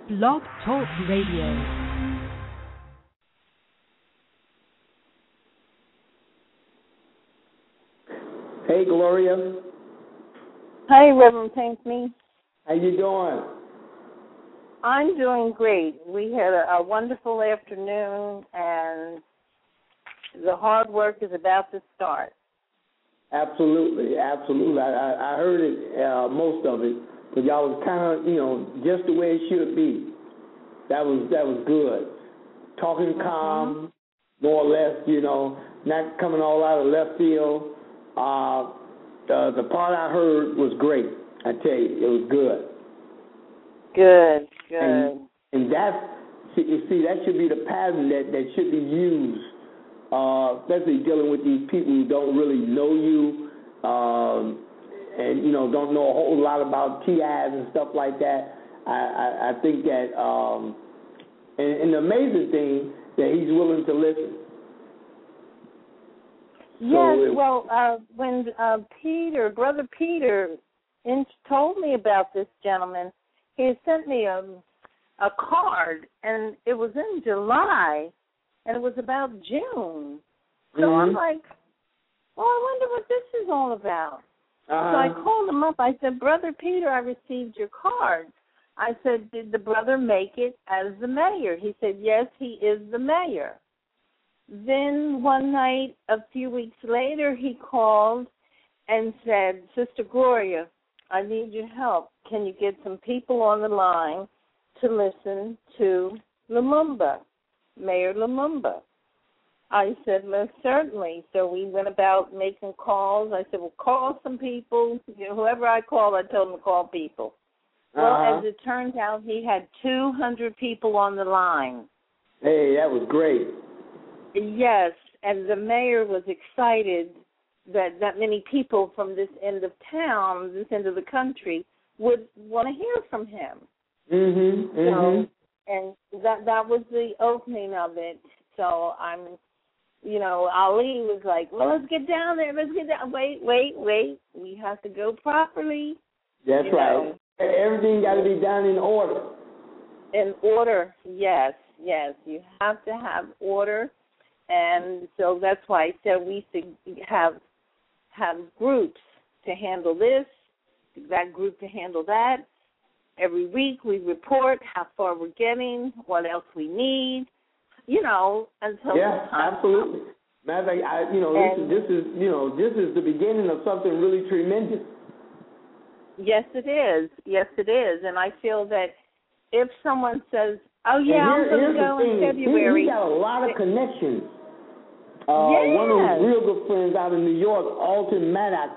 Blog Talk Radio. Hey, Gloria. Hi, Reverend Pinkney. How you doing? I'm doing great. We had a wonderful afternoon, and the hard work is about to start. Absolutely, absolutely. I heard it, most of it, but y'all was kind of, just the way it should be. That was good. Talking calm, more or less, not coming all out of left field. The part I heard was great. I tell you, it was good. Good. And that's, see, that should be the pattern that should be used, especially dealing with these people who don't really know you, and, don't know a whole lot about TIs and stuff like that. I think that, and the amazing thing, that he's willing to listen. Yes, when Brother Peter told me about this gentleman, he had sent me a card, and it was in July, and it was about June. So I'm like, well, I wonder what this is all about. So I called him up. I said, Brother Peter, I received your card. I said, did the brother make it as the mayor? He said, yes, he is the mayor. Then one night, a few weeks later, he called and said, Sister Gloria, I need your help. Can you get some people on the line to listen to Lumumba, Mayor Lumumba? I said, most certainly. So we went about making calls. I said, well, call some people. Whoever I called, I told him to call people. Well, as it turns out, he had 200 people on the line. Hey, that was great. Yes, and the mayor was excited that many people from this end of town, this end of the country, would want to hear from him. So, and that was the opening of it. So Ali was like, well, let's get down there. Wait. We have to go properly. That's right. Everything got to be done in order. In order, yes. You have to have order. And so that's why I said we should have groups to handle this, that group to handle that. Every week we report how far we're getting, what else we need, until absolutely. Matter of fact, this is the beginning of something really tremendous. Yes, it is. And I feel that if someone says, oh, yeah, I'm going to go in February. He got a lot of connections. One of his real good friends out in New York, Alton Maddox,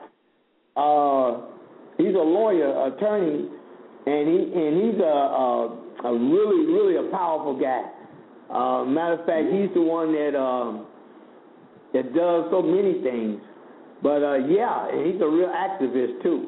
he's a lawyer, attorney, and he's a really, really a powerful guy. Matter of fact, he's the one that does so many things. But, he's a real activist, too.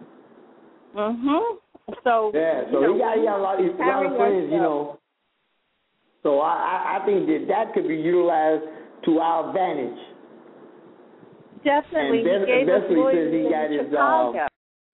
So, he got a lot of friends, So I think that could be utilized to our advantage. Definitely. And he gave us lawyers he got in Chicago.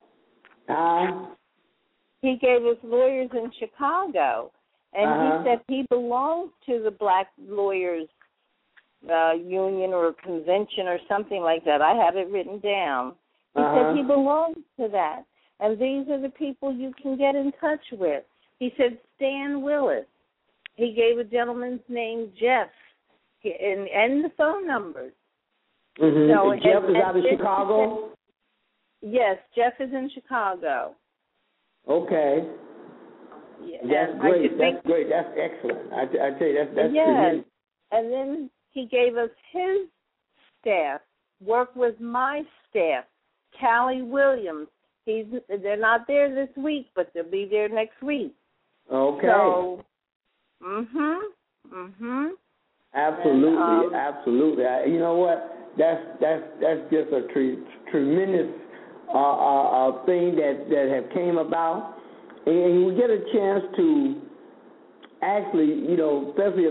He gave us lawyers in Chicago. And he said he belongs to the Black Lawyers Union or Convention or something like that. I have it written down. He said he belongs to that. And these are the people you can get in touch with. He said Stan Willis. He gave a gentleman's name, Jeff, and the phone numbers. So, Jeff is out of Chicago? Yes, Jeff is in Chicago. Okay. Yeah, that's great. That's great. That's excellent. I tell you, that's tremendous. And then he gave us his staff, work with my staff, Callie Williams. They're not there this week, but they'll be there next week. Okay. So, Absolutely, absolutely. You know what? That's just a tremendous thing that have came about, and we get a chance to actually, especially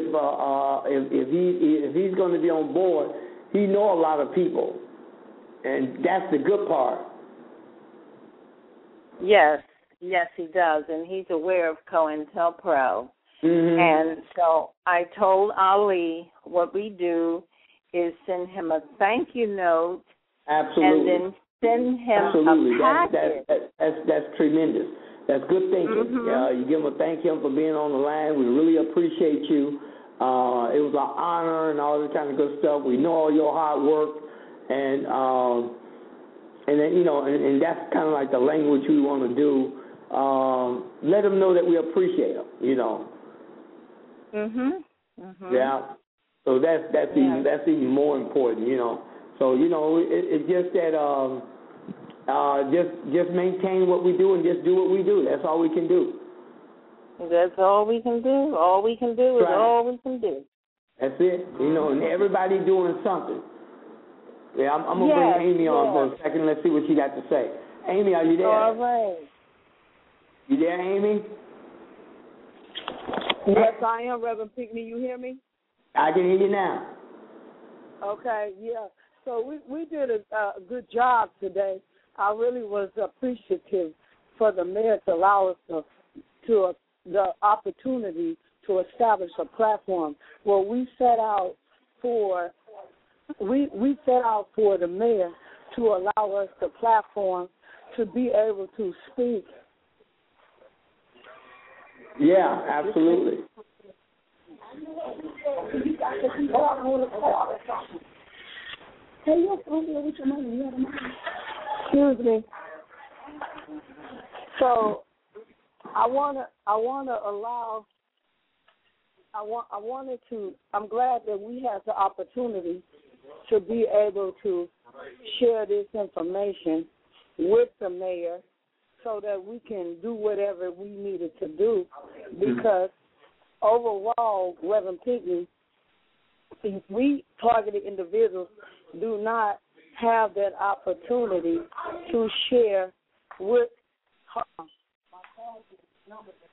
if he's going to be on board, he know a lot of people, and that's the good part. Yes, Yes, he does, and he's aware of COINTELPRO. Mm-hmm. And so I told Ali what we do is send him a thank you note. Absolutely. And then send him Absolutely. a package. That's tremendous. That's good thinking. Mm-hmm. You give him a thank him for being on the line. We really appreciate you. It was an honor and all this kind of good stuff. We know all your hard work, and then and that's kind of like the language we want to do. Let them know that we appreciate them. Mhm. Mhm. Yeah. So that's even more important. So it's just that just maintain what we do and just do what we do. That's all we can do. That's all we can do. All we can do is all we can do. That's it. And everybody doing something. Yeah, I'm going to bring Amy on for a second. Let's see what she got to say. Amy, are you there? All right. You there, Amy? Yes, I am, Reverend Pinckney. You hear me? I can hear you now. Okay, yeah. So we did a good job today. I really was appreciative for the mayor to allow us the opportunity to establish a platform. Well, we set out for the mayor to allow us the platform to be able to speak. Yeah, absolutely. Excuse me. So I'm glad that we had the opportunity to be able to share this information with the mayor so that we can do whatever we needed to do, because overall, Reverend Pinckney, we targeted individuals do not have that opportunity to share with her. My phone number is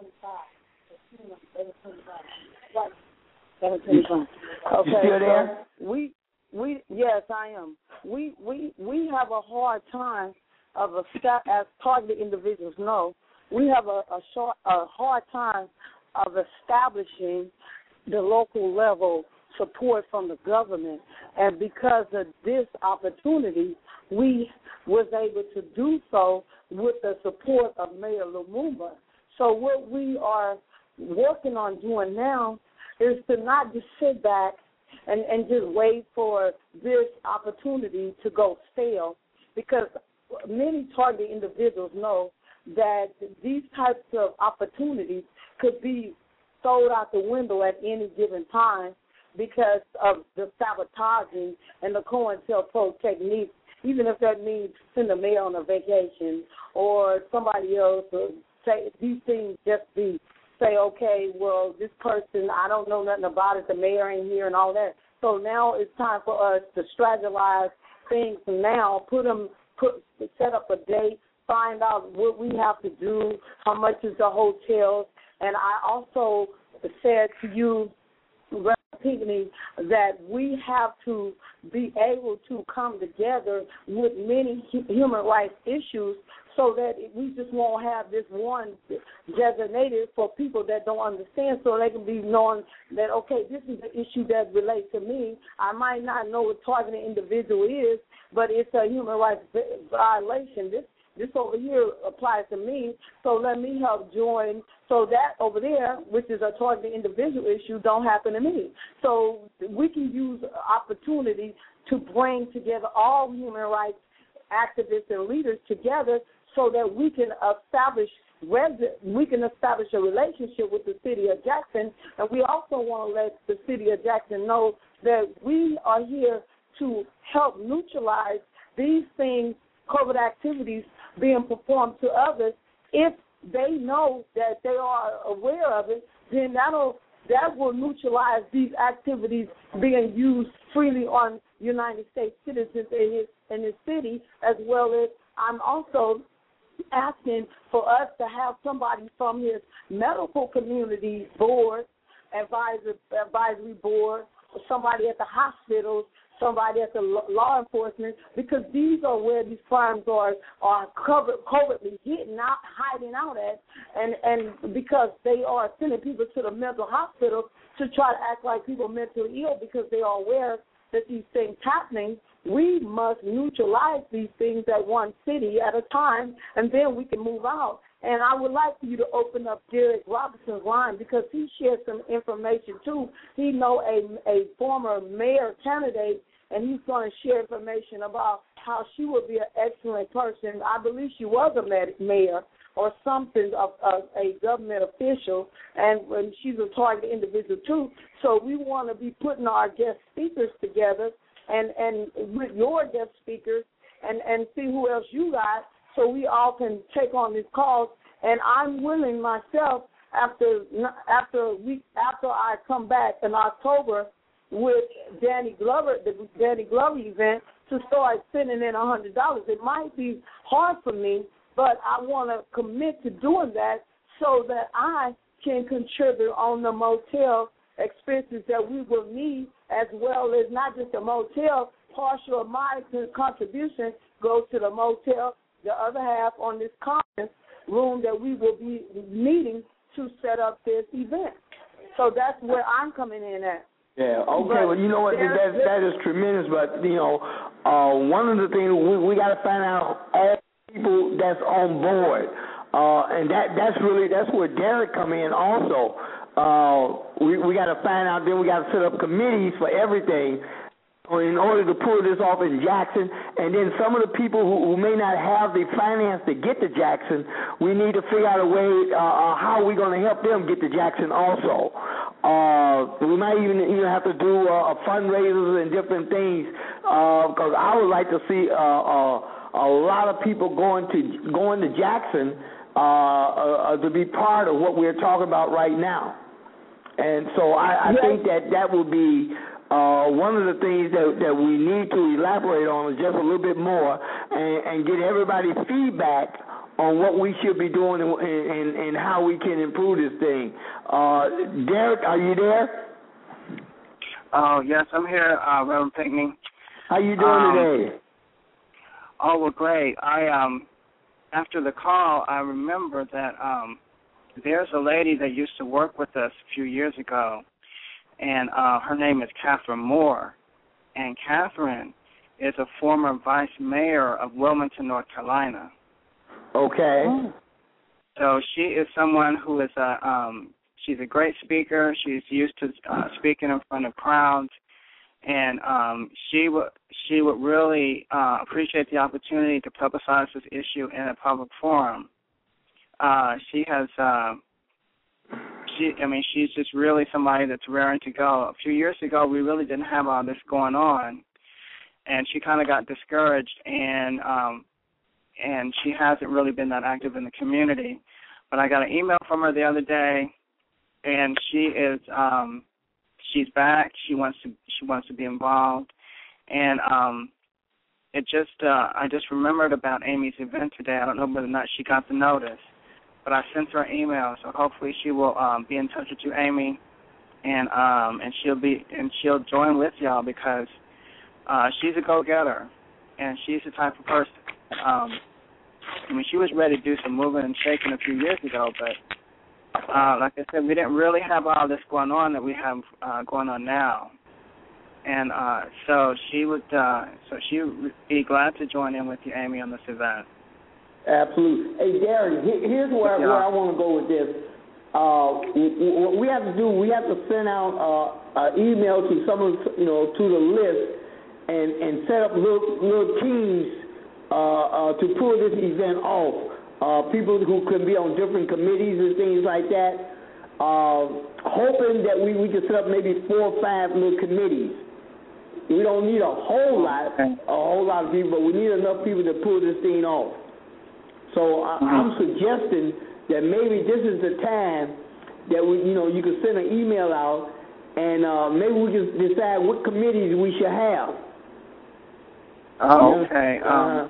1125. Okay. You still there? We yes, I am. We have a hard time as targeted individuals know, we have a hard time of establishing the local level support from the government, and because of this opportunity, we was able to do so with the support of Mayor Lumumba. So what we are working on doing now is to not just sit back and just wait for this opportunity to go stale, because many targeted individuals know that these types of opportunities could be thrown out the window at any given time because of the sabotaging and the COINTELPRO technique, even if that means send the mayor on a vacation or somebody else say these things say, okay, well, this person, I don't know nothing about it, the mayor ain't here and all that. So now it's time for us to strategize things now, set up a date, find out what we have to do, how much is the hotels. And I also said to you, Reverend Pinckney, that we have to be able to come together with many human rights issues so that we just won't have this one designated for people that don't understand, so they can be knowing that, okay, this is the issue that relates to me. I might not know what targeted individual is, but it's a human rights violation. This over here applies to me, so let me help join so that over there, which is a targeted individual issue, don't happen to me. So we can use opportunity to bring together all human rights activists and leaders together so that we can establish a relationship with the city of Jackson, and we also want to let the city of Jackson know that we are here to help neutralize these things, COVID activities being performed to others. If they know that they are aware of it, then that will neutralize these activities being used freely on United States citizens in his city, as well as I'm also asking for us to have somebody from his medical community board, advisory board, or somebody at the hospitals somebody at the law enforcement, because these are where these crimes are covertly hiding out at, and because they are sending people to the mental hospital to try to act like people are mentally ill because they are aware that these things happening. We must neutralize these things at one city at a time, and then we can move out. And I would like for you to open up Derek Robinson's line because he shared some information, too. He know a former mayor candidate, and he's going to share information about how she would be an excellent person. I believe she was a mayor or something of a government official, and when she's a target individual, too. So we want to be putting our guest speakers together and with your guest speakers and see who else you got, so we all can take on these calls. And I'm willing myself, after I come back in October with Danny Glover, the Danny Glover event, to start sending in $100. It might be hard for me, but I want to commit to doing that so that I can contribute on the motel expenses that we will need, as well as not just the motel. Partial of my contribution goes to the motel, the other half on this conference room that we will be needing to set up this event. So that's where I'm coming in at. Yeah, okay, well, you know what, that is tremendous, but, you know, one of the things, we got to find out all people that's on board, and that's where Derek come in also. We got to find out, then we got to set up committees for everything in order to pull this off in Jackson. And then some of the people who may not have the finance to get to Jackson, we need to figure out a way how we're going to help them get to Jackson also. We might even have to do fundraisers and different things, because I would like to see a lot of people going to Jackson to be part of what we're talking about right now. And so I think that would be one of the things that we need to elaborate on is just a little bit more and get everybody's feedback on what we should be doing and how we can improve this thing. Derek, are you there? Oh, yes, I'm here, Reverend Pinckney. How you doing today? Oh, well, great. After the call, I remember that there's a lady that used to work with us a few years ago, and her name is Catherine Moore. And Catherine is a former vice mayor of Wilmington, North Carolina. Okay. So she is someone who is she's a great speaker. She's used to speaking in front of crowds, and she would really appreciate the opportunity to publicize this issue in a public forum. She has. She's just really somebody that's raring to go. A few years ago, we really didn't have all this going on, and she kind of got discouraged, and she hasn't really been that active in the community. But I got an email from her the other day, and she's back. She wants to be involved, and I just remembered about Amy's event today. I don't know whether or not she got the notice, but I sent her an email, so hopefully she will be in touch with you, Amy, and she'll join with y'all because she's a go-getter, and she's the type of person. She was ready to do some moving and shaking a few years ago, but like I said, we didn't really have all this going on that we have going on now, and so she would be glad to join in with you, Amy, on this event. Absolutely. Hey, Darren, here's where I want to go with this. What we have to do, we have to send out an email to some of, to the list and set up little teams to pull this event off. People who can be on different committees and things like that. Hoping that we can set up maybe 4 or 5 little committees. We don't need a whole lot of people, but we need enough people to pull this thing off. So I'm suggesting that maybe this is the time that you can send an email out, and maybe we can decide what committees we should have. Oh, okay.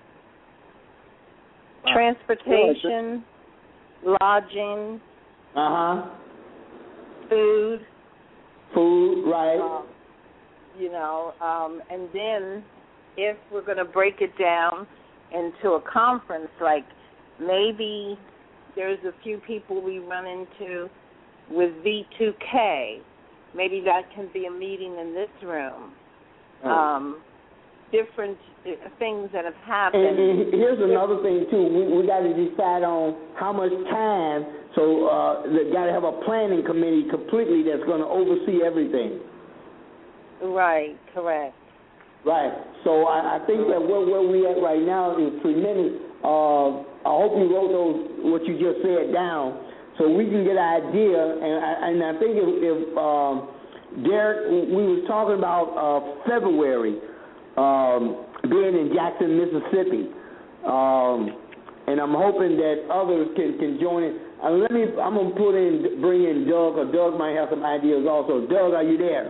Transportation, lodging, Food, right. and then if we're going to break it down into a conference, like maybe there's a few people we run into with V2K, maybe that can be a meeting in this room. Different things that have happened. And here's another thing, too. We got to decide on how much time, so they got to have a planning committee completely that's going to oversee everything. Right, correct. Right. So I think that where we at right now is tremendous. I hope you wrote what you just said down so we can get an idea. And I think if Derek, we was talking about February, being in Jackson, Mississippi, and I'm hoping that others can join in. I'm gonna bring in Doug, or Doug might have some ideas also. Doug, are you there?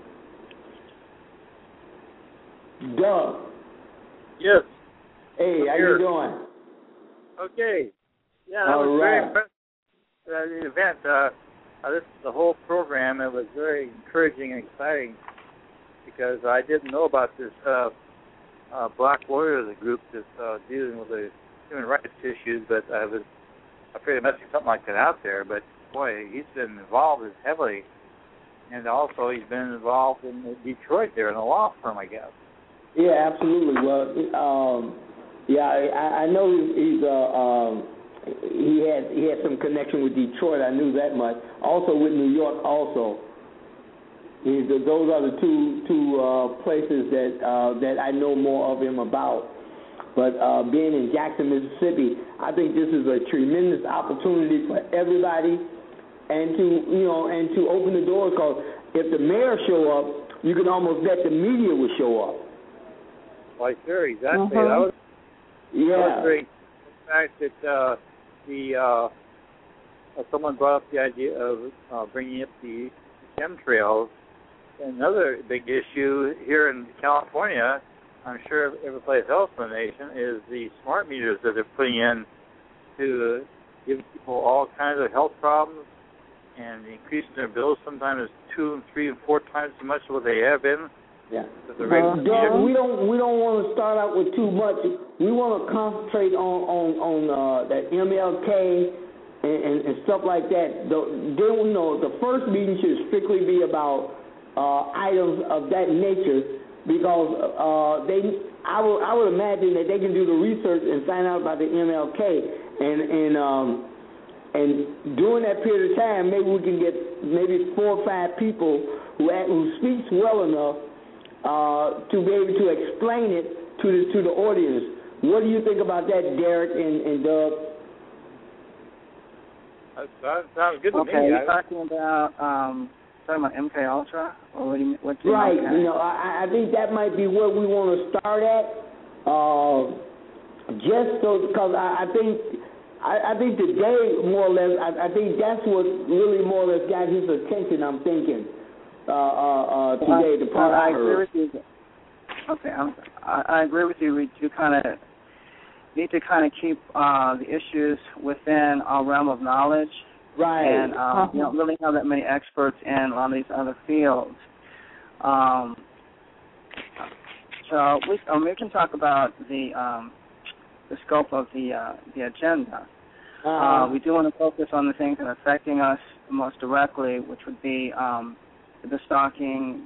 Doug. Yes. Hey, how you doing? Okay. Yeah, that was very impressive. The event, the whole program, it was very encouraging and exciting, because I didn't know about this Black Warriors group that's dealing with the human rights issues, but I was afraid of messing something like that out there. But, boy, he's been involved heavily, and also he's been involved in Detroit there in a law firm, I guess. Yeah, absolutely. Well, I know he had some connection with Detroit. I knew that much. Also with New York, also. Those are the two places that I know more of him about. But being in Jackson, Mississippi, I think this is a tremendous opportunity for everybody, and to open the doors. Because if the mayor show up, you can almost bet the media will show up. Well, sure, exactly. That was great. The fact that someone brought up the idea of bringing up the chemtrails. Another big issue here in California, I'm sure every place else in the nation, is the smart meters that they're putting in to give people all kinds of health problems and increasing their bills. Sometimes 2 and 3 and 4 times as much as what they have been. Yeah. Doug, we don't want to start out with too much. We want to concentrate on that MLK and stuff like that. The first meeting should strictly be about items of that nature, because I would imagine that they can do the research and find out about the MLK, and during that period of time, maybe we can get 4 or 5 people who speaks well enough to be able to explain it to the audience. What do you think about that, Derek and Doug? That sounds good to me. Okay, you're talking about MK Ultra, or what do you right. mean? I think that might be where we want to start at. Just so, because I think today, more or less, I think that's what really more or less got his attention. I'm thinking. Today, the part I heard. Agree with you. Okay, I agree with you. We do need to keep the issues within our realm of knowledge, right? And really have that many experts in on these other fields. So we can talk about the scope of the agenda. We do want to focus on the things that are affecting us most directly, which would be the stalking,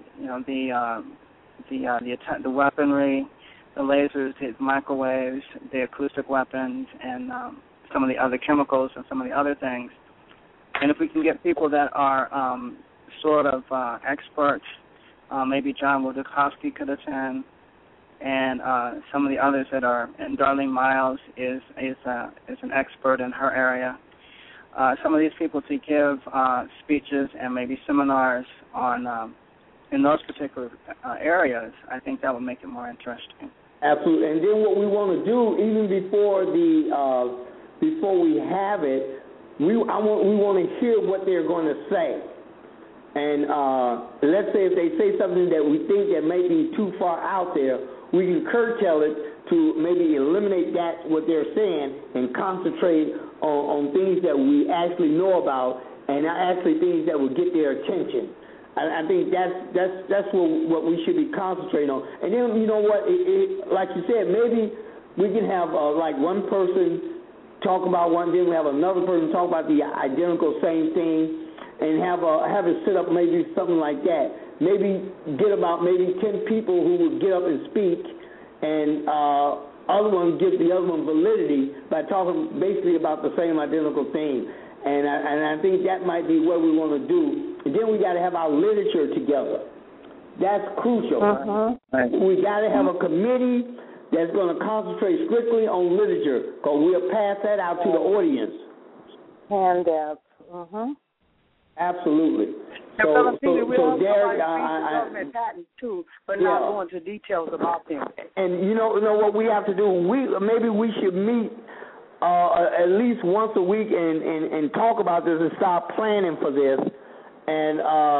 the weaponry, the lasers, the microwaves, the acoustic weapons, and some of the other chemicals and some of the other things. And if we can get people that are sort of experts, maybe John Wojciechowski could attend, and some of the others that are, and Darlene Miles is an expert in her area. Some of these people to give speeches and maybe seminars on in those particular areas, I think that would make it more interesting. Absolutely. And then what we want to do, even before we have it, we want to hear what they're going to say. And let's say if they say something that we think that may be too far out there, we can curtail it to maybe eliminate what they're saying and concentrate on things that we actually know about and actually things that will get their attention. I think that's what we should be concentrating on. And then you know what, like you said, maybe we can have like one person talk about one, then we have another person talk about the identical same thing, and have it set up maybe something like that. Maybe get about maybe 10 people who would get up and speak, and other one give the other one validity by talking basically about the same identical thing. And I think that might be what we want to do. And then we got to have our literature together. That's crucial. Right? We got to have a committee that's going to concentrate strictly on literature, because we'll pass that out to the audience. Handouts. Absolutely. So Derek, government patents too, but not go into details about them. And you know what we have to do? Maybe we should meet at least once a week and talk about this and start planning for this. And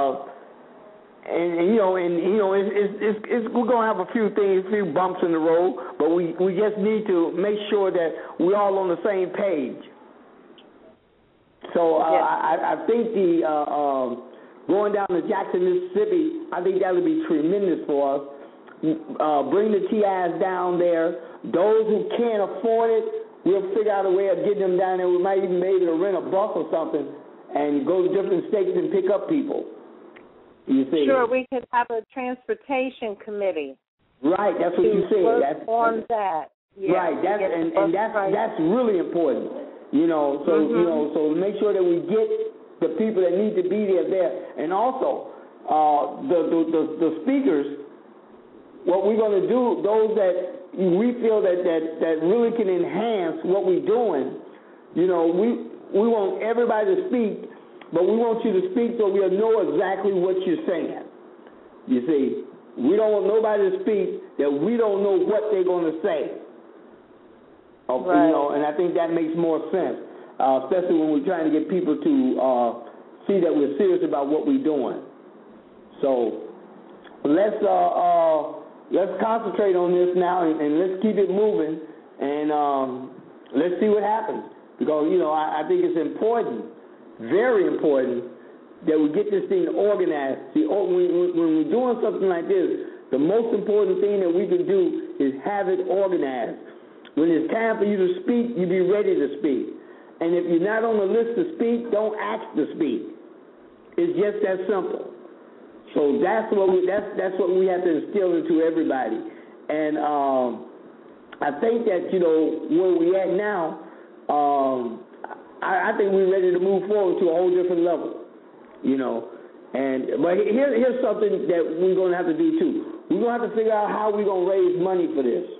we're gonna have a few bumps in the road, but we just need to make sure that we're all on the same page. So I think the going down to Jackson, Mississippi, I think that would be tremendous for us. Bring the TIs down there. Those who can't afford it, we'll figure out a way of getting them down there. We might even be able to rent a bus or something and go to different states and pick up people. You see? Sure, we could have a transportation committee. Right, that's what you said. That's on that. Yeah, right, that's really important. You know, so so make sure that we get the people that need to be there, and also the speakers. What we're going to do, those that we feel that really can enhance what we're doing. You know, we want everybody to speak, but we want you to speak so we'll know exactly what you're saying. You see, we don't want nobody to speak that we don't know what they're going to say. Okay, right. You know, and I think that makes more sense, especially when we're trying to get people to see that we're serious about what we're doing. So let's concentrate on this now, and let's keep it moving, and let's see what happens. Because, you know, I think it's important, very important, that we get this thing organized. See, when we're doing something like this, the most important thing that we can do is have it organized. When it's time for you to speak, you be ready to speak. And if you're not on the list to speak, don't ask to speak. It's just that simple. So that's what we have to instill into everybody. And I think that, you know, where we at now, I think we're ready to move forward to a whole different level. You know, but here's something that we're going to have to do too. We're going to have to figure out how we're going to raise money for this.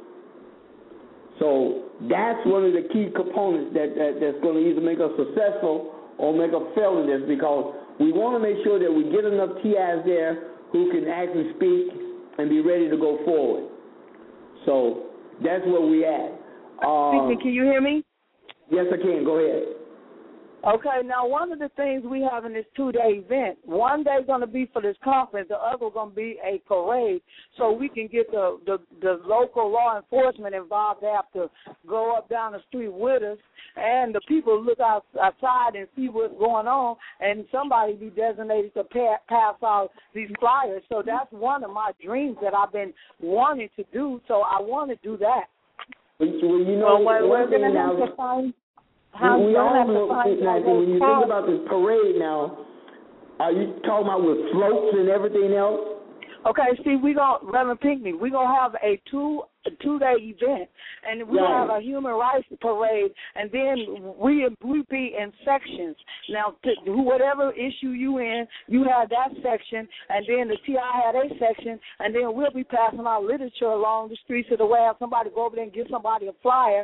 So that's one of the key components that's going to either make us successful or make us fail in this, because we want to make sure that we get enough TIs there who can actually speak and be ready to go forward. So that's where we at. Can you hear me? Yes, I can. Go ahead. Okay, now one of the things we have in this 2-day event, one day going to be for this conference, the other going to be a parade, so we can get the local law enforcement involved. They have to go up down the street with us, and the people look outside and see what's going on, and somebody be designated to pass out these flyers. So that's one of my dreams that I've been wanting to do, so I want to do that. Well, you know, we're going to have to find... when you think about this parade now, are you talking about with floats and everything else? Okay, see, Reverend Pinckney, we're going to have a two-day event, and we'll have a human rights parade, and then we be in sections. Now, whatever issue you in, you have that section, and then the TI had a section, and then we'll be passing out literature along the streets of the way. Have somebody go over there and give somebody a flyer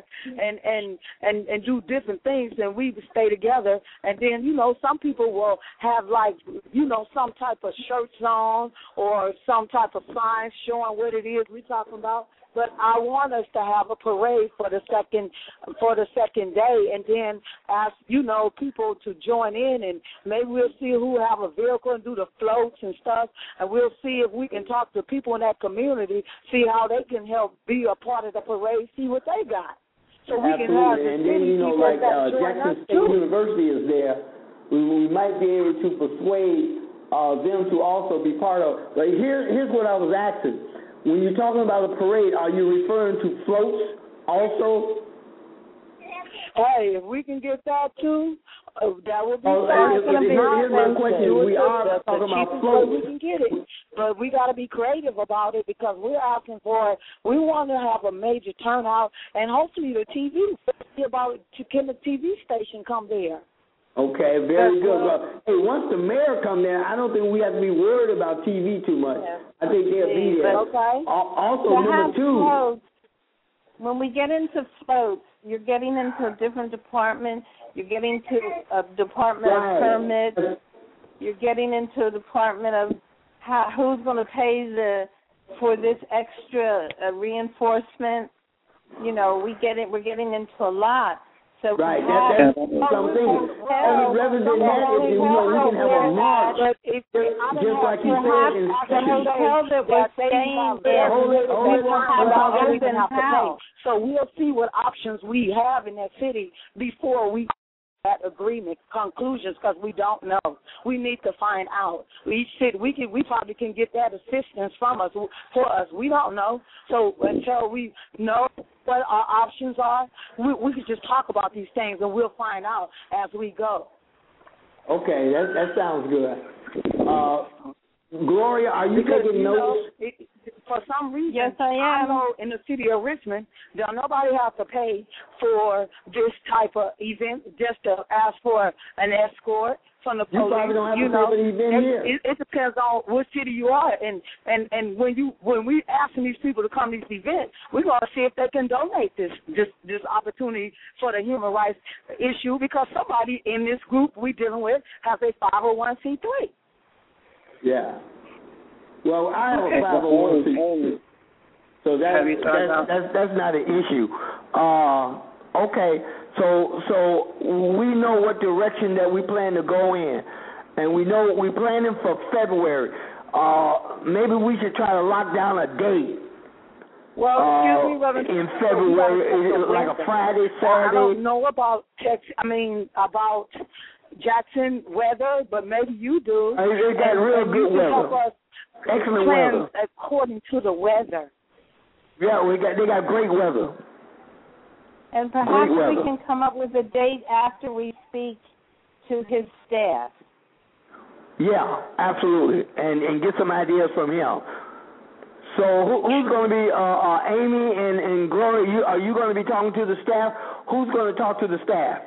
and do different things, and we stay together. And then, you know, some people will have, like, you know, some type of shirts on or some type of sign showing what it is we're talking about. But I want us to have a parade for the second day, and then ask, you know, people to join in, and maybe we'll see who have a vehicle and do the floats and stuff, and we'll see if we can talk to people in that community, see how they can help be a part of the parade, see what they got. So we can have the and then, you know, like Jackson State University is there. We might be able to persuade them to also be part of. But here's what I was asking. When you're talking about a parade, are you referring to floats also? Hey, if we can get that too, that would be fine. Here's my question. We are talking about floats. We can get it, but we got to be creative about it because we're asking for it. We want to have a major turnout, and hopefully the TV, can the TV station come there? Okay, very good. Well, hey, once the mayor come there, I don't think we have to be worried about TV too much. Yeah. I think they'll be there. Okay. Also, number two. Floats, when we get into floats, you're getting into a different department. You're getting to a department of permits. You're getting into a department of who's going to pay for this extra reinforcement. You know, we're getting into a lot. So right, that's something. Rather than that, we can have a march, just like you said. So we'll see what options we have in that city before we that agreement conclusions because we don't know. We need to find out. We probably can get that assistance from us for us. We don't know. So until we know what our options are, we can just talk about these things and we'll find out as we go. Okay, that sounds good. Gloria, are you taking notes? For some reason, yes, I am. I know in the city of Richmond, nobody has to pay for this type of event just to ask for an escort from the police. You probably don't have to pay for the event here. It depends on what city you are, and when we asking these people to come to these events, we're going to see if they can donate this opportunity for the human rights issue because somebody in this group we dealing with has a 501c3. Yeah. Well, I have a 501c3, so that's not an issue. Okay, so we know what direction that we plan to go in, and we know we're planning for February. Maybe we should try to lock down a date. Well, excuse me, Reverend. In February, like a Friday, Saturday. I don't know about about Jackson weather, but maybe you do. They got real good weather. Excellent weather. According to the weather. Yeah, they got great weather. And perhaps we can come up with a date after we speak to his staff. Yeah, absolutely, and get some ideas from him. So who's going to be Amy and Gloria? Are you going to be talking to the staff? Who's going to talk to the staff?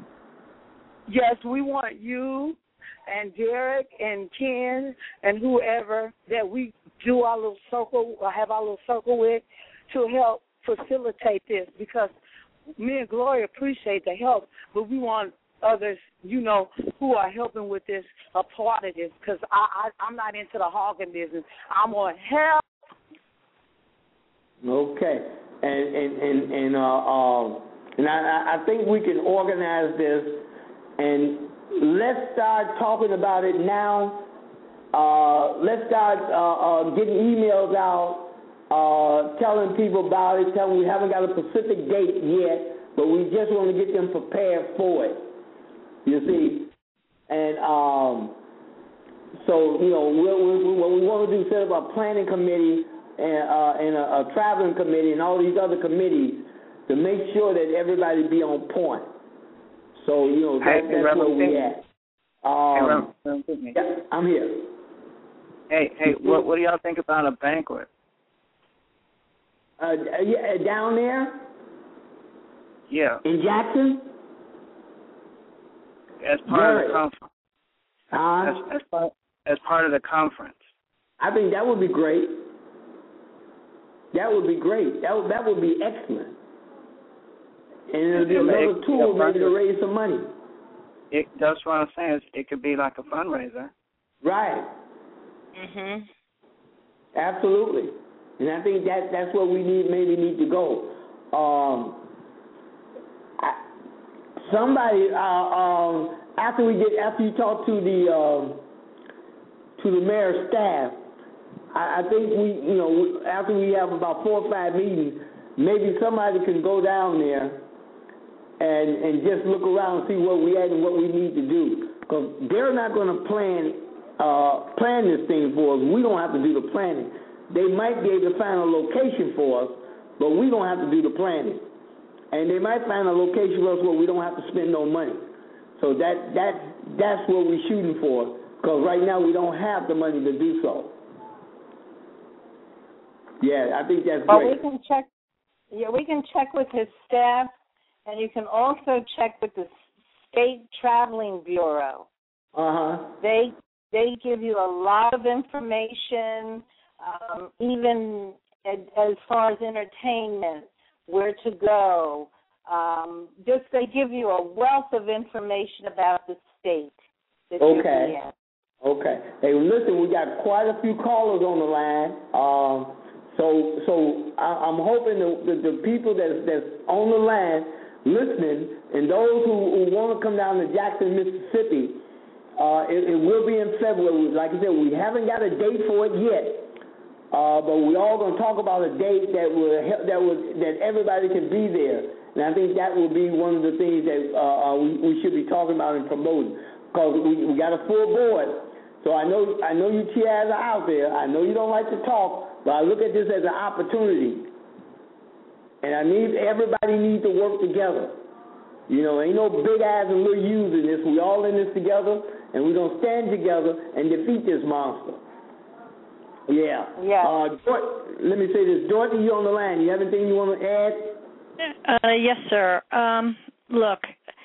Yes, we want you and Derek and Ken and whoever that we do our little circle or have our little circle with to help facilitate this because me and Gloria appreciate the help, but we want others, who are helping with this a part of this because I'm not into the hogging business. I'm going to help. Okay, and I think we can organize this. And let's start talking about it now. Let's start getting emails out, telling people about it, telling them we haven't got a specific date yet, but we just want to get them prepared for it, you see. And so, what we want to do is set up a planning committee and a traveling committee and all these other committees to make sure that everybody be on point. So, that's where we at. Yeah, I'm here. Hey, what do y'all think about a banquet? Down there? Yeah. In Jackson? As part of the conference. As part of the conference. I think that would be great. That would be great. That would be excellent. And it'll be another tool maybe to raise some money. That's what I'm saying. It could be like a fundraiser. Right. Mhm. Absolutely. And I think that's where we maybe need to go. Somebody after you talk to the mayor's staff, I think after we have about 4 or 5 meetings, maybe somebody can go down there and just look around and see where we at and what we need to do. Because they're not going to plan plan this thing for us. We don't have to do the planning. They might be able to find a location for us, but we don't have to do the planning. And they might find a location for us where we don't have to spend no money. So that's what we're shooting for, because right now we don't have the money to do so. Yeah, I think that's great. We can check. Yeah, we can check with his staff, and you can also check with the State Traveling Bureau. They give you a lot of information, even as far as entertainment, where to go. They give you a wealth of information about the state that you'll be in. Okay. Hey, listen, we got quite a few callers on the line. So I'm hoping the people that's on the line listening, and those who want to come down to Jackson, Mississippi, it will be in February. Like I said, we haven't got a date for it yet, but we're all going to talk about a date that everybody can be there. And I think that will be one of the things that we should be talking about and promoting, because we got a full board. So I know you TIs are out there. I know you don't like to talk, but I look at this as an opportunity. And everybody needs to work together. You know, ain't no big eyes and little U's in this. We all in this together, and we're going to stand together and defeat this monster. Yeah. Let me say this. Dorothy, you on the line. You have anything you want to add? Yes, sir. Look,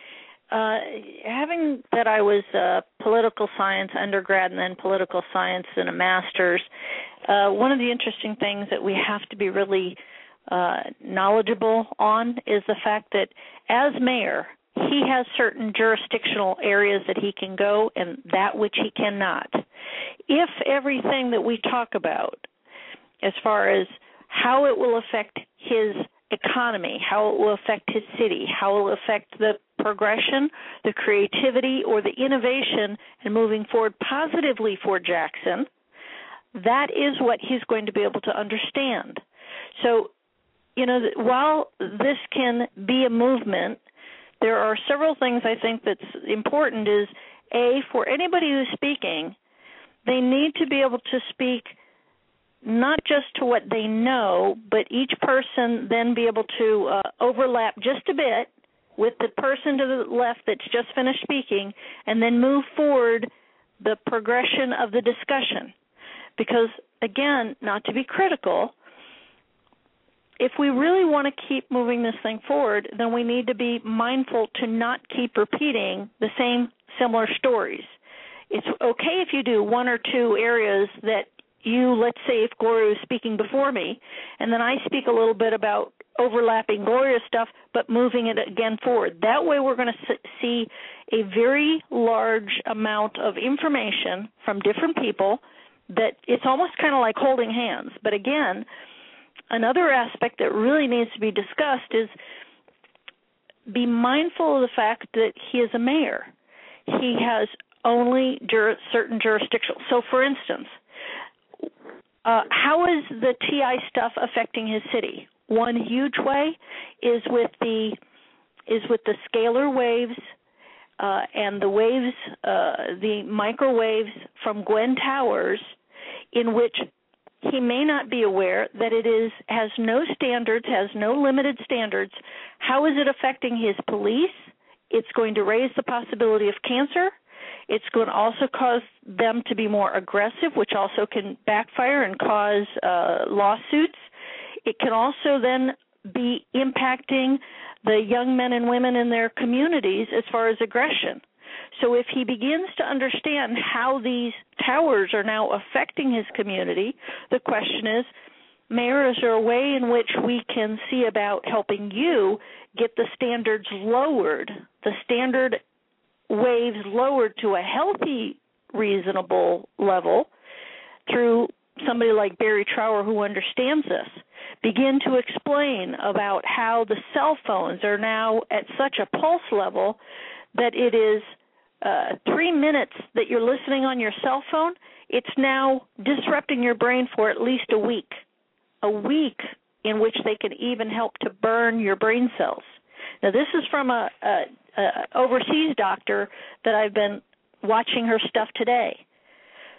having that I was a political science undergrad and then political science and a master's, one of the interesting things that we have to be really knowledgeable on is the fact that as mayor, he has certain jurisdictional areas that he can go and that which he cannot. If everything that we talk about as far as how it will affect his economy, how it will affect his city, how it will affect the progression, the creativity, or the innovation and moving forward positively for Jackson, that is what he's going to be able to understand. So, you know, while this can be a movement, there are several things I think that's important is, A, for anybody who's speaking, they need to be able to speak not just to what they know, but each person then be able to overlap just a bit with the person to the left that's just finished speaking and then move forward the progression of the discussion. Because, again, not to be critical, if we really want to keep moving this thing forward, then we need to be mindful to not keep repeating the same similar stories. It's okay if you do one or two areas that let's say if Gloria was speaking before me, and then I speak a little bit about overlapping Gloria stuff, but moving it again forward. That way we're going to see a very large amount of information from different people that it's almost kind of like holding hands. But again, another aspect that really needs to be discussed is be mindful of the fact that he is a mayor. He has only certain jurisdictional. So, for instance, how is the TI stuff affecting his city? One huge way is with the scalar waves and the waves, the microwaves from Gwen Towers, in which he may not be aware that it has no standards, has no limited standards. How is it affecting his police? It's going to raise the possibility of cancer. It's going to also cause them to be more aggressive, which also can backfire and cause lawsuits. It can also then be impacting the young men and women in their communities as far as aggression. So if he begins to understand how these towers are now affecting his community, the question is, Mayor, is there a way in which we can see about helping you get the standards lowered, the standard waves lowered to a healthy, reasonable level through somebody like Barry Trower who understands this? Begin to explain about how the cell phones are now at such a pulse level that it is 3 minutes that you're listening on your cell phone, it's now disrupting your brain for at least a week in which they can even help to burn your brain cells. Now, this is from a overseas doctor that I've been watching her stuff today.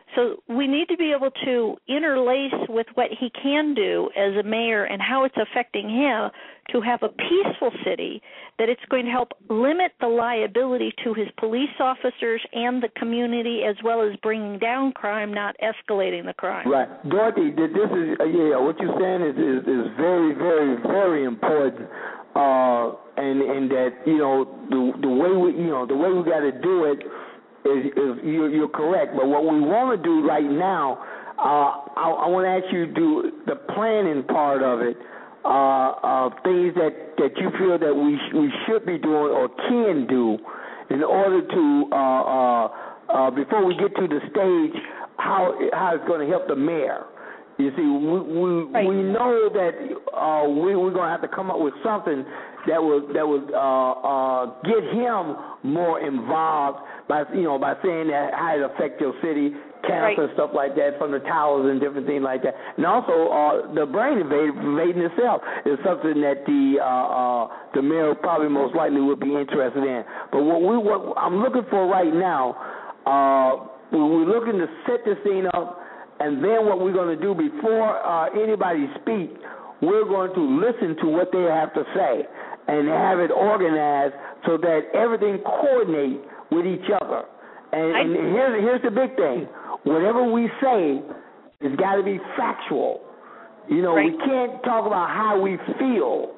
So we need to be able to interlace with what he can do as a mayor and how it's affecting him to have a peaceful city, that it's going to help limit the liability to his police officers and the community, as well as bringing down crime, not escalating the crime. Right. Dorothy, this is, what you're saying is very, very, very important. And that, the way we got to do it, you're correct, but what we want to do right now, I want to ask you to do the planning part of it, things that you feel that we should be doing or can do in order to, before we get to the stage, how it's going to help the mayor. You see, we know that we're going to have to come up with something that would get him more involved by saying that how it affects your city, council and stuff like that, from the towers and different things like that. And also the brain invading itself is something that the mayor probably most likely would be interested in. But what I'm looking for right now, we're looking to set this thing up. And then what we're going to do before anybody speaks, we're going to listen to what they have to say and have it organized so that everything coordinates with each other. And here's the big thing. Whatever we say has got to be factual. We can't talk about how we feel.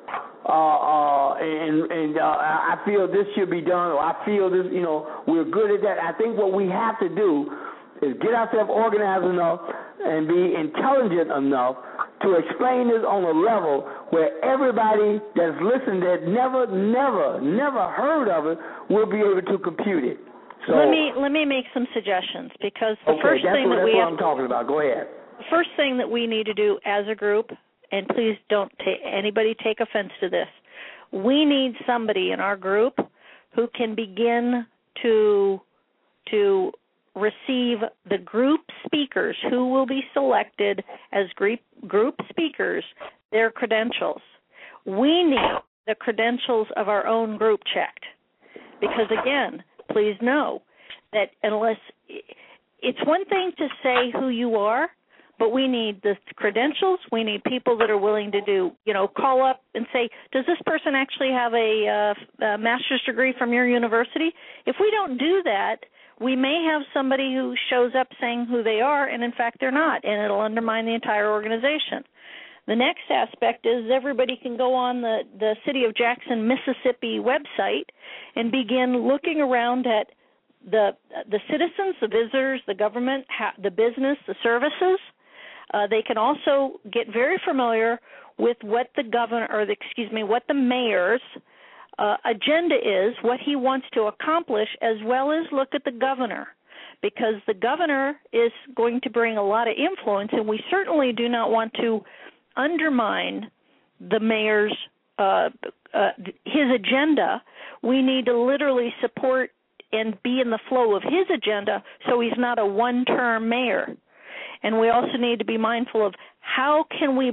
I feel this should be done, or I feel this, we're good at that. I think what we have to do is get ourselves organized enough and be intelligent enough to explain this on a level where everybody that's listening that never heard of it will be able to compute it. So let me make some suggestions, because the first thing that we have, I'm talking about. Go ahead. The first thing that we need to do as a group, and please don't anybody take offense to this, we need somebody in our group who can begin to receive the group speakers who will be selected as group speakers, their credentials. We need the credentials of our own group checked, because, again, please know that unless it's one thing to say who you are, but we need the credentials. We need people that are willing to do, call up and say, does this person actually have a master's degree from your university? If we don't do that, we may have somebody who shows up saying who they are, and in fact they're not, and it'll undermine the entire organization. The next aspect is everybody can go on the City of Jackson, Mississippi website and begin looking around at the citizens, the visitors, the government, the business, the services. They can also get very familiar with what what the mayor's agenda is, what he wants to accomplish, as well as look at the governor, because the governor is going to bring a lot of influence, and we certainly do not want to undermine the mayor's his agenda. We need to literally support and be in the flow of his agenda, so he's not a one-term mayor. And we also need to be mindful of how can we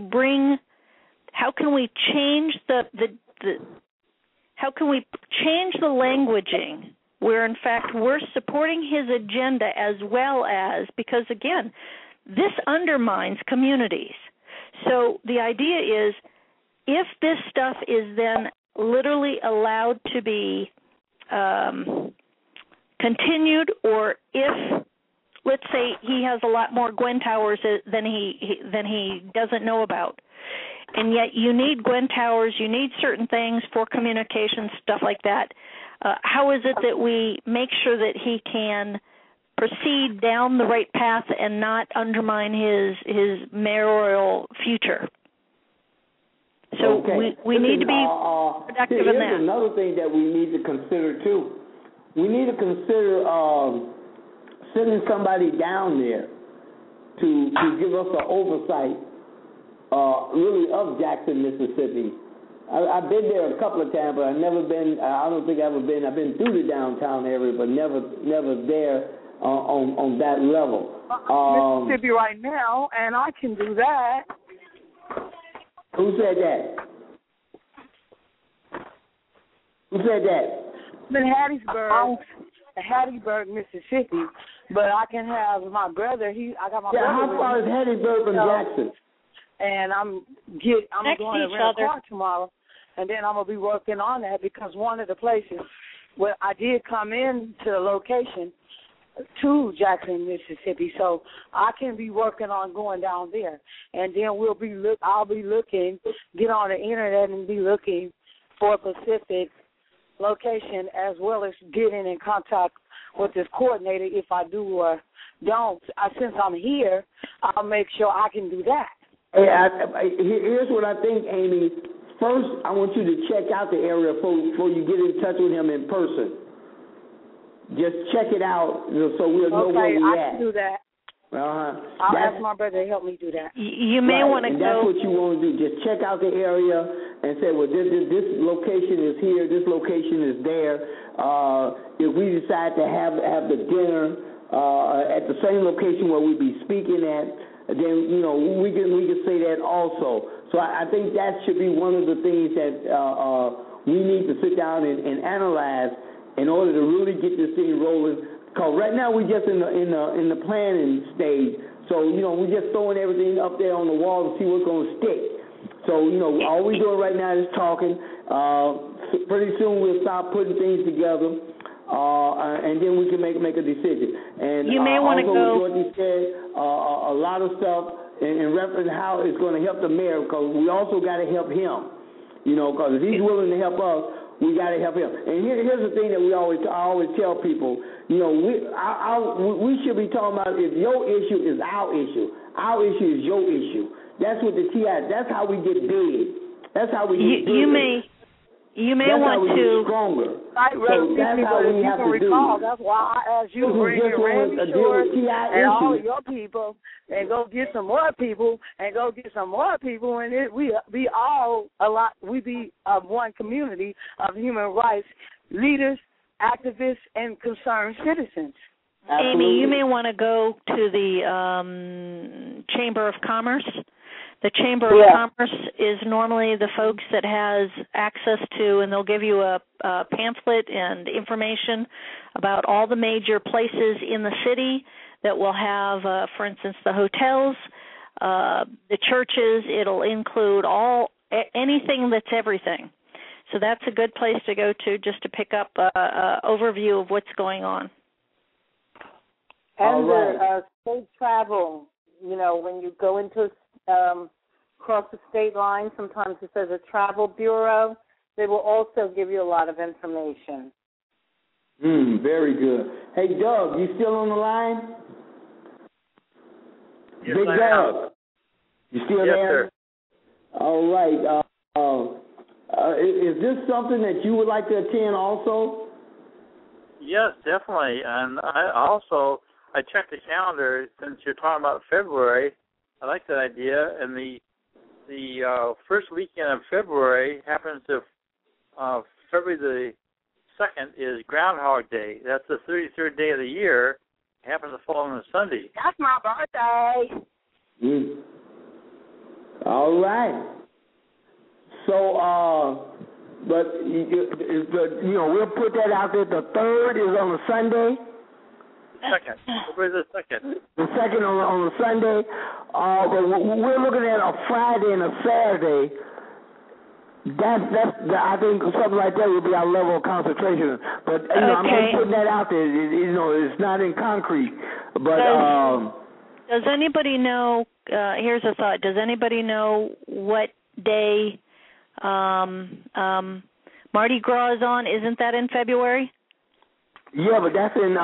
change the languaging where, in fact, we're supporting his agenda, as well as, because, again, this undermines communities. So the idea is, if this stuff is then literally allowed to be continued, or if, let's say, he has a lot more Gwen Towers than he doesn't know about, and yet you need Gwen Towers, you need certain things for communication, stuff like that. How is it that we make sure that he can proceed down the right path and not undermine his mayoral future? So we need to be productive in that. Here's another thing that we need to consider, too. We need to consider sending somebody down there to give us an oversight really of Jackson, Mississippi. I've been there a couple of times, but I've never been, I don't think I've ever been, I've been through the downtown area, but never there on that level. Mississippi right now, and I can do that. Who said that? Who said that? I'm in Hattiesburg. Hattiesburg, Mississippi, but I can have my brother. I got my brother. How far is Hattiesburg from Jackson? And I'm going to rent a car tomorrow, and then I'm gonna be working on that because one of the places where I did come in to the location to Jackson, Mississippi, so I can be working on going down there, and then I'll be looking, get on the internet and be looking for a Pacific location as well as getting in contact with this coordinator if I do or don't. Since I'm here, I'll make sure I can do that. Hey, here's what I think, Amy. First, I want you to check out the area before you get in touch with him in person. Just check it out so we'll know where we're at. Okay, I can do that. I'll ask my brother to help me do that. You may want to go. That's what you want to do. Just check out the area and say, well, this location is here, this location is there. If we decide to have the dinner at the same location where we be speaking at, then we can say that also. So I think that should be one of the things that we need to sit down and analyze in order to really get this thing rolling. Because right now we're just in the planning stage. So, we're just throwing everything up there on the wall to see what's going to stick. So, all we're doing right now is talking. Pretty soon we'll start putting things together, and then we can make a decision. And you may want to go. What Dorothy said, a lot of stuff in reference to how it's going to help the mayor, because we also got to help him. Because if he's willing to help us, we got to help him. And here's the thing that I always tell people. We should be talking about if your issue is our issue is your issue. That's what the TI. That's how we get big. That's how we get big. You may want to. Stronger. So that's how we have to do. That's why I asked you to bring your Randy Short and all your people, and go get some more people, and we be all a lot. We be one community of human rights leaders, activists, and concerned citizens. Absolutely. Amy, you may want to go to the Chamber of Commerce. The Chamber of Commerce is normally the folks that has access to, and they'll give you a pamphlet and information about all the major places in the city that will have, for instance, the hotels, the churches. It'll include anything that's everything. So that's a good place to go to just to pick up an overview of what's going on. And the state travel, when you go into across the state line, sometimes it says a travel bureau. They will also give you a lot of information. Very good. Hey, Doug, you still on the line? Yes, Big I Doug, am. you still yes, there? Sir. All right. Is this something that you would like to attend also? Yes, definitely. And I checked the calendar since you're talking about February. I like that idea. And the first weekend of February happens to February the 2nd is Groundhog Day. That's the 33rd day of the year. It happens to fall on a Sunday. That's my birthday. All right. So, but we'll put that out there. The 3rd is on a Sunday. Second. February the 2nd. The 2nd on a Sunday. But we're looking at a Friday and a Saturday. I think something like that would be our level of concentration. But I'm just putting that out there. It's not in concrete. But does anybody know? Here's a thought. Does anybody know what day Mardi Gras is on? Isn't that in February? Yeah, but that's in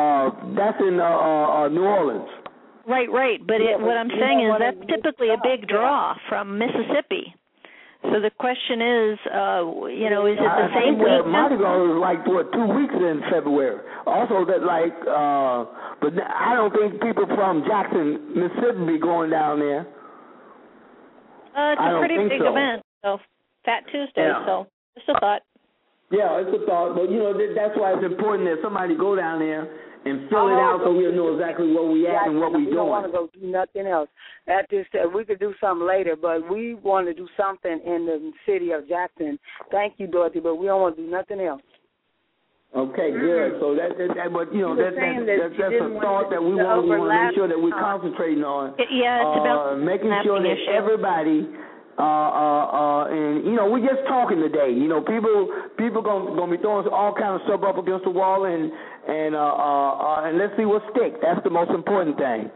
New Orleans. Right. But what I'm saying is that's typically a big draw from Mississippi. So the question is, is it the same week? Mardi Gras is like 2 weeks in February. Also, that but I don't think people from Jackson, Mississippi, be going down there. It's a pretty big event, so Fat Tuesday. Yeah. So just a thought. Yeah, it's a thought, but that's why it's important that somebody go down there and fill it out so we'll know exactly where we at and what we're doing. We don't want to go do nothing else. We could do something later, but we want to do something in the city of Jackson. Thank you, Dorothy, but we don't want to do nothing else. Okay, good. So that's but you know that's a thought that we want to make sure that we're concentrating on. Yeah, it's about making sure that everybody. And you know, we're just talking today. You know, people gonna be throwing all kinds of stuff up against the wall, and let's see what sticks. That's the most important thing.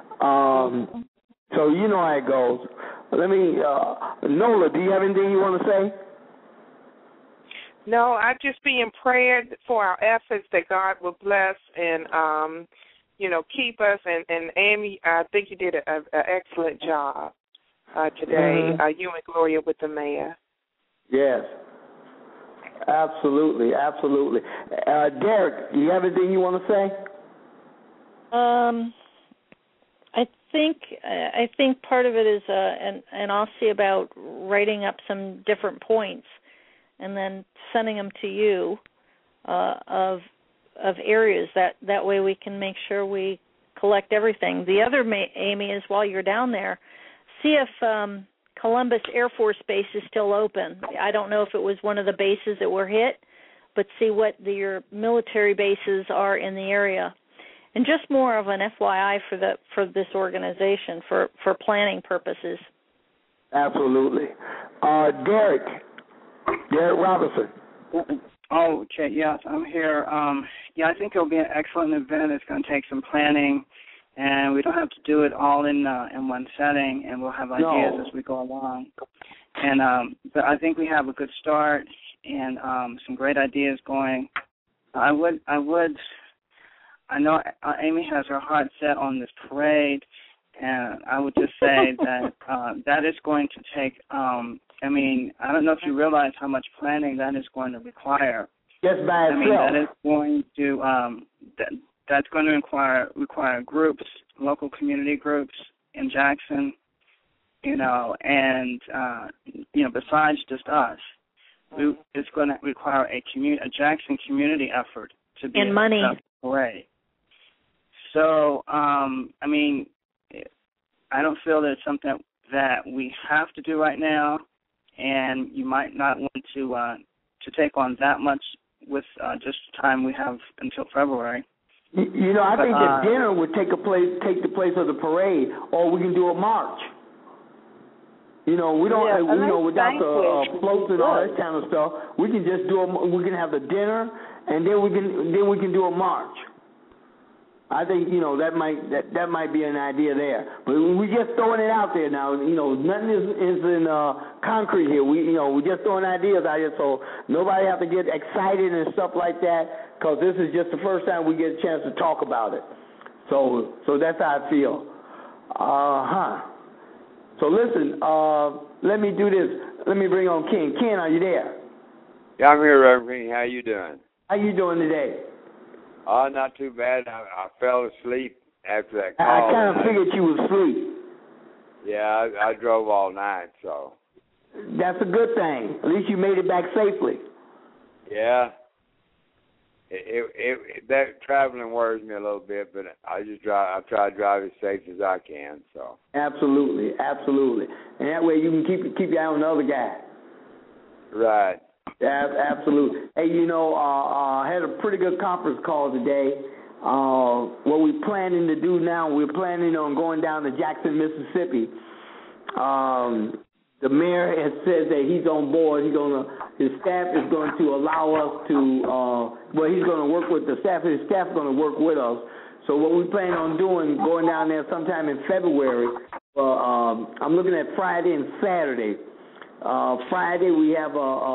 So you know how it goes. Let me, Nola, do you have anything you want to say? No, I just be in prayer for our efforts that God will bless and, keep us. And Amy, I think you did an excellent job today. You and Gloria with the mayor. Yes, absolutely. Derek, do you have anything you want to say? I think part of it is, and I'll see about writing up some different points and then sending them to you of areas that way we can make sure we collect everything. The other, Amy, is while you're down there, see if Columbus Air Force Base is still open. I don't know if it was one of the bases that were hit, but see what your military bases are in the area. And just more of an FYI for this organization for planning purposes. Absolutely. Derek Robinson. Oh, okay, yes, I'm here. I think it'll be an excellent event. It's going to take some planning, and we don't have to do it all in one setting, and we'll have ideas as we go along. And but I think we have a good start and some great ideas going. I know Amy has her heart set on this parade, and I would just say that that is going to take, I don't know if you realize how much planning that is going to require. Just by itself. That is going to, that's going to require groups, local community groups in Jackson, and, besides just us. It's going to require a Jackson community effort to be and money. Parade. So, I don't feel that it's something that we have to do right now, and you might not want to take on that much with just the time we have until February. I think the dinner would take the place of the parade, or we can do a march. We don't, without the floats and all that kind of stuff, we can just we can have the dinner, and then we can do a march. I think that might be an idea there, but we're just throwing it out there now. Nothing is in concrete here. We're just throwing ideas out here, so nobody have to get excited and stuff like that, because this is just the first time we get a chance to talk about it. So that's how I feel. So listen, let me do this. Let me bring on Ken. Ken, are you there? Yeah, I'm here, Reverend. How you doing? How you doing today? Not too bad. I fell asleep after that call. I kind of figured you was asleep. Yeah, I drove all night, so. That's a good thing. At least you made it back safely. Yeah. That traveling worries me a little bit, but I try to drive as safe as I can. So. Absolutely. And that way you can keep your eye on the other guy. Right. Absolutely. Hey, I had a pretty good conference call today. What we're planning to do now, we're planning on going down to Jackson, Mississippi. The mayor has said that he's on board. His staff is going to allow us to. He's going to work with the staff. His staff is going to work with us. So what we plan on doing, going down there sometime in February. I'm looking at Friday and Saturday. Friday we have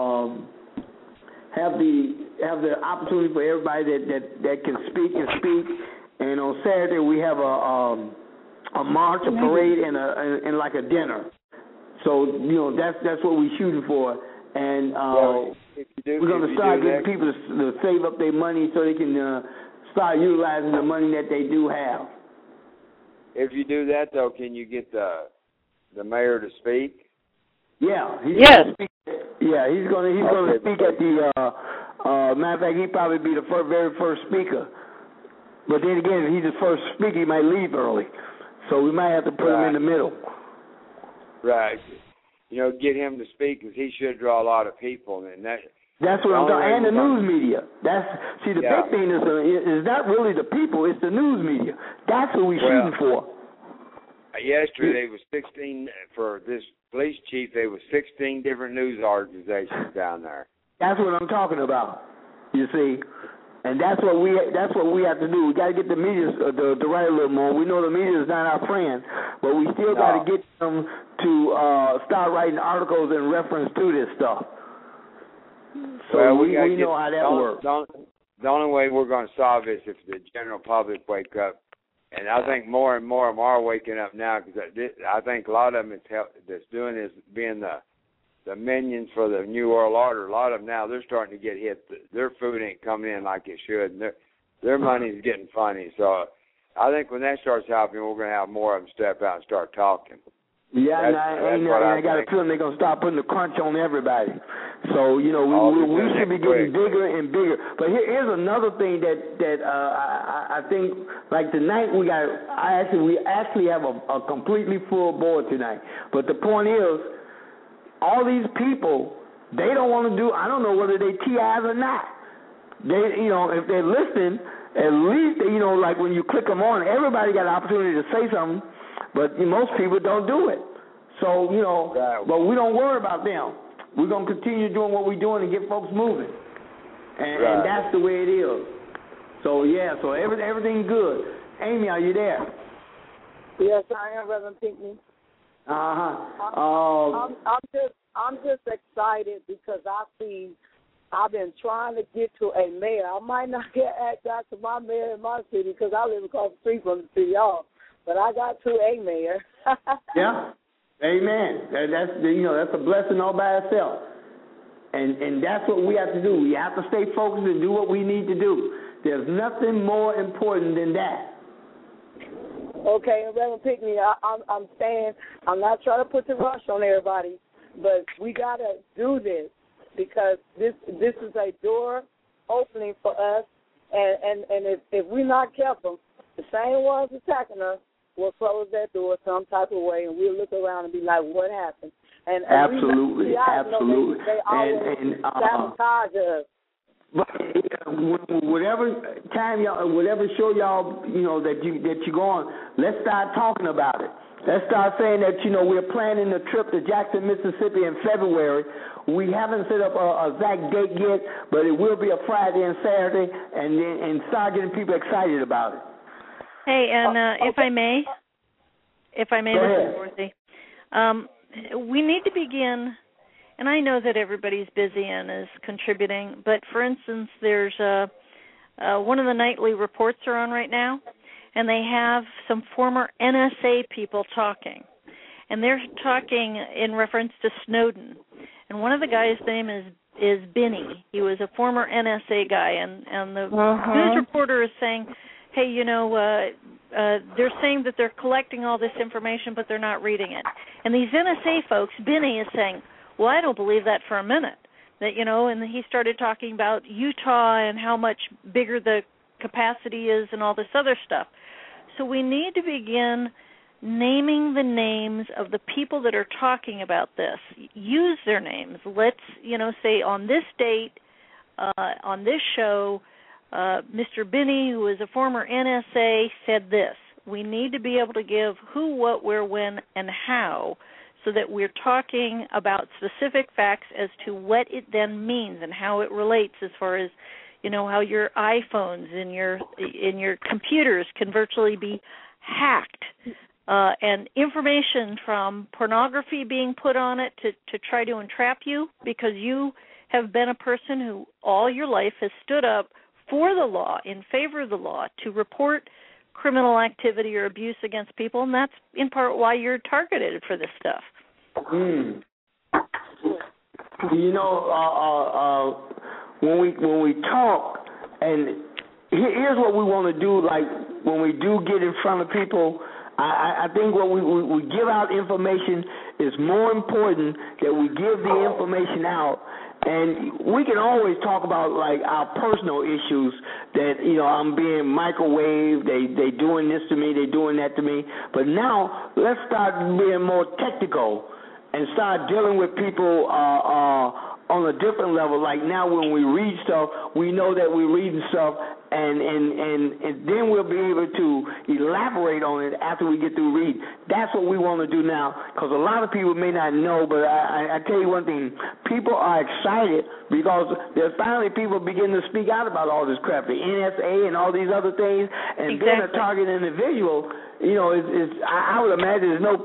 the opportunity for everybody that can speak, and on Saturday we have a march, a parade, and like a dinner. So that's what we're shooting for, and we're going to start getting people to save up their money so they can start utilizing the money that they do have. If you do that, though, can you get the mayor to speak? Yeah. He's going to speak at the. Matter of fact, he'd probably be the very first speaker. But then again, if he's the first speaker, he might leave early, so we might have to put him in the middle. Right. Get him to speak, because he should draw a lot of people, and That's what I'm talking. And the news media. The big thing is not really the people; it's the news media. That's who we're shooting for. Yesterday was 16 for this police chief. There was 16 different news organizations down there. That's what I'm talking about. You see, and that's what we have to do. We got to get the media to write a little more. We know the media is not our friend, but we still got to get them to start writing articles in reference to this stuff. So we know how that works. The only way we're going to solve this is if the general public wake up. And I think more and more of them are waking up now, because I think a lot of them that's doing is being the minions for the New World Order. A lot of them now, they're starting to get hit. Their food ain't coming in like it should, and their money's getting funny. So I think when that starts happening, we're going to have more of them step out and start talking. Yeah, I got a feeling they're going to start putting the crunch on everybody. So, we should be getting bigger and bigger. But here's another thing that I think, like tonight we actually have a completely full board tonight. But the point is, all these people, they don't want to do, I don't know whether they TIs or not. They, if they're listening, at least, like when you click them on, everybody got an opportunity to say something. But most people don't do it. So, but we don't worry about them. We're going to continue doing what we're doing and get folks moving. And that's the way it is. So, so everything's good. Amy, are you there? Yes, I am, Reverend Pinckney. I'm just excited because I've been trying to get to a mayor. I might not get got to my mayor in my city because I live across the street from the city hall. But I got to a mayor. Yeah, amen. That's a blessing all by itself. And that's what we have to do. We have to stay focused and do what we need to do. There's nothing more important than that. Okay, Reverend Pinckney, I'm saying I'm not trying to put the rush on everybody, but we got to do this because this is a door opening for us, and if we're not careful, the same ones attacking us will close that door some type of way, and we'll look around and be like, what happened? And absolutely. They always sabotage us. But whatever show y'all, that you go on, let's start talking about it. Let's start saying that, we're planning a trip to Jackson, Mississippi in February. We haven't set up a exact date yet, but it will be a Friday and Saturday, and start getting people excited about it. Hey, and if I may, this is Dorothy. We need to begin, and I know that everybody's busy and is contributing, but for instance, there's one of the nightly reports are on right now, and they have some former NSA people talking, and they're talking in reference to Snowden, and one of the guys' name is Binney. He was a former NSA guy, and the news reporter is saying, hey, they're saying that they're collecting all this information, but they're not reading it. And these NSA folks, Binney is saying, well, I don't believe that for a minute. That, and he started talking about Utah and how much bigger the capacity is and all this other stuff. So we need to begin naming the names of the people that are talking about this. Use their names. Let's, say on this date, on this show, Mr. Binney, who is a former NSA, said this. We need to be able to give who, what, where, when, and how, so that we're talking about specific facts as to what it then means and how it relates as far as, how your iPhones and your computers can virtually be hacked, and information from pornography being put on it to try to entrap you because you have been a person who all your life has stood up for the law, in favor of the law, to report criminal activity or abuse against people, and that's in part why you're targeted for this stuff. When we talk, and here's what we want to do, like when we do get in front of people, I think when we give out information, it's more important that we give the information out. And we can always talk about, like, our personal issues that, I'm being microwaved, they doing this to me, they doing that to me. But now let's start being more technical and start dealing with people on a different level. Like now when we read stuff, we know that we're reading stuff, and then we'll be able to elaborate on it after we get through reading. That's what we want to do now, because a lot of people may not know, but I tell you one thing, people are excited because there's finally people beginning to speak out about all this crap, the NSA and all these other things, and being a target individual, you know, I would imagine there's no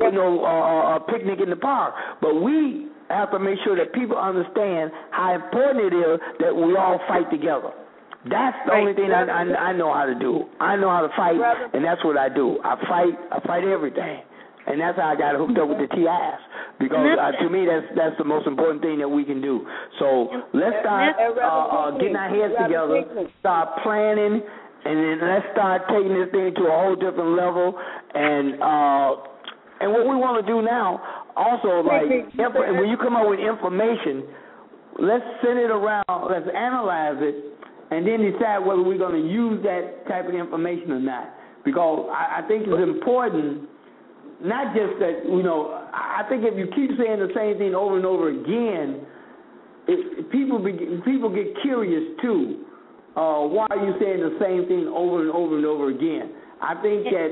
picnic in the park, but we have to make sure that people understand how important it is that we all fight together. That's the only thing I know how to do. I know how to fight, and that's what I do. I fight everything, and that's how I got hooked up with the TIs, because to me that's the most important thing that we can do. So let's start getting our heads together, start planning, and then let's start taking this thing to a whole different level. And what we want to do now, also, like when you come up with information, let's send it around, let's analyze it, and then decide whether we're going to use that type of information or not. Because I think it's important, not just that, you know, I think if you keep saying the same thing over and over again, people get curious too. Why are you saying the same thing over and over and over again? I think that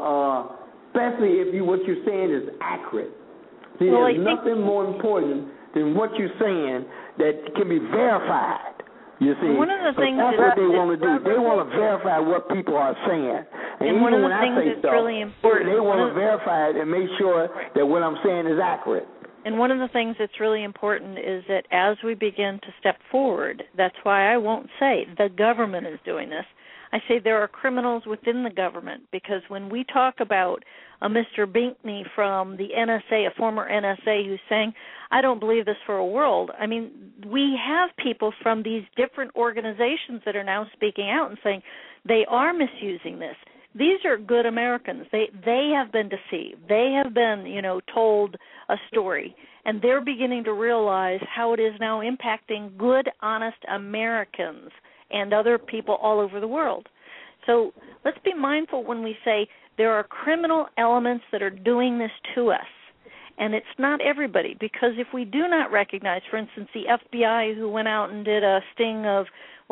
especially if what you're saying is accurate. See, there's nothing more important than what you're saying that can be verified. You see, one of the things that's what they want to do. They want to verify what people are saying. And one of the things that's really important, they want to verify it and make sure that what I'm saying is accurate. And one of the things that's really important is that as we begin to step forward, that's why I won't say the government is doing this. I say there are criminals within the government, because when we talk about a Mr. Binkney from the NSA, a former NSA, who's saying, I don't believe this for a world. I mean, we have people from these different organizations that are now speaking out and saying they are misusing this. These are good Americans. They have been deceived. They have been, told a story, and they're beginning to realize how it is now impacting good, honest Americans and other people all over the world. So let's be mindful when we say there are criminal elements that are doing this to us. And it's not everybody, because if we do not recognize, for instance, the FBI who went out and did a sting of,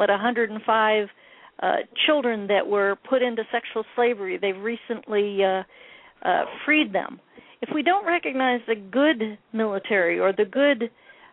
105 children that were put into sexual slavery, they've recently freed them. If we don't recognize the good military or the good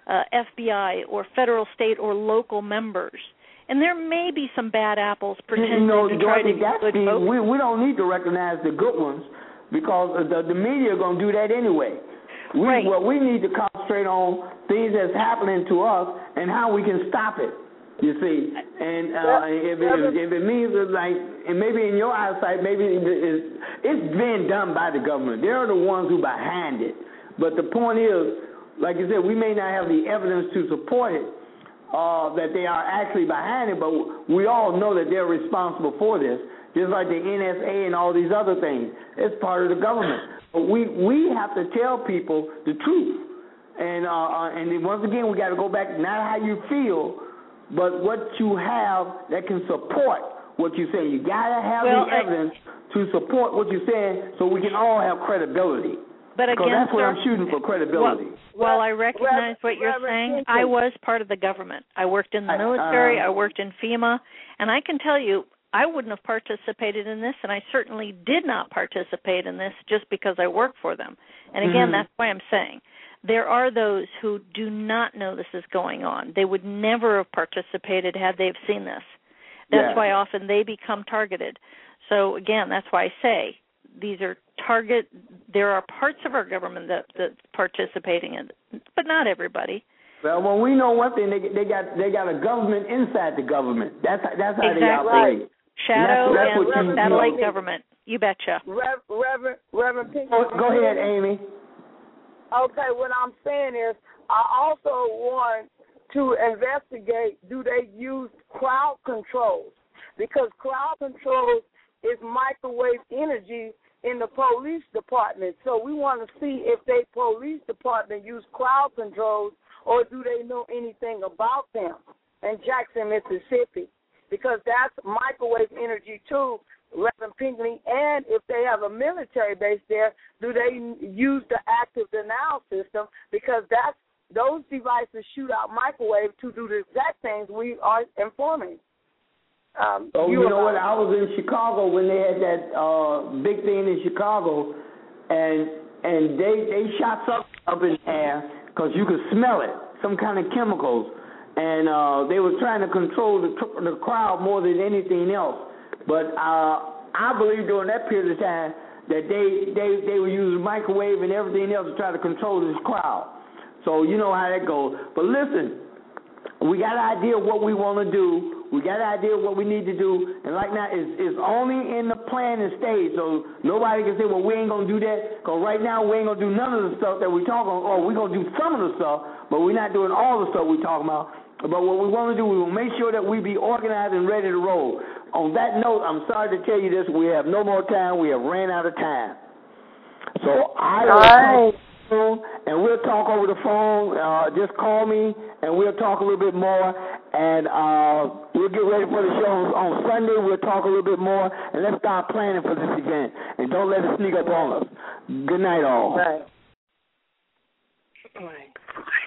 FBI or federal, state, or local members, and there may be some bad apples pretending to try to be good folks. We don't need to recognize the good ones, because the media are going to do that anyway. What we need to concentrate on things that's happening to us and how we can stop it. You see, and if it means and maybe in your eyesight, maybe it's being done by the government. They're the ones who are behind it. But the point is, like you said, we may not have the evidence to support it, that they are actually behind it, but we all know that they're responsible for this, just like the NSA and all these other things. It's part of the government. But we have to tell people the truth. And once again, we got to go back, not how you feel, but what you have that can support what you're saying. You got to have the evidence to support what you're saying, so we can all have credibility. But again, that's what I'm shooting for, credibility. While I recognize what you're saying, I was part of the government. I worked in the military, I worked in FEMA, and I can tell you, I wouldn't have participated in this, and I certainly did not participate in this just because I work for them. And again, that's why I'm saying there are those who do not know this is going on. They would never have participated had they have seen this. That's why often they become targeted. So again, that's why I say these are there are parts of our government that's participating in it, but not everybody. Well, we know one thing, they got a government inside the government. That's how they operate. Right. Shadow and satellite government. You betcha. Reverend Pinky. Go ahead, Amy. Okay, what I'm saying is I also want to investigate, do they use crowd controls? Because crowd controls is microwave energy in the police department. So we want to see if the police department use crowd controls, or do they know anything about them in Jackson, Mississippi? Because that's microwave energy too, Reverend Pinckney. And if they have a military base there, do they use the active denial system? Because those devices shoot out microwave to do the exact things we are informing. You know what? I was in Chicago when they had that big thing in Chicago, and they shot something up in the air because you could smell it, some kind of chemicals, and they were trying to control the crowd more than anything else. But I believe during that period of time that they were using microwave and everything else to try to control this crowd. So you know how that goes. But listen, we got an idea of what we want to do. We got an idea of what we need to do. And right now, it's only in the planning stage. So nobody can say, well, we ain't going to do that. Because right now, we ain't going to do none of the stuff that we talking about. Or we're going to do some of the stuff, but we're not doing all the stuff we're talking about. But what we want to do, we will make sure that we be organized and ready to roll. On that note, I'm sorry to tell you this. We have no more time. We have ran out of time. So and we'll talk over the phone. Just call me, and we'll talk a little bit more. And we'll get ready for the show on Sunday. We'll talk a little bit more, and let's start planning for this event. And don't let it sneak up on us. Good night, all. Right.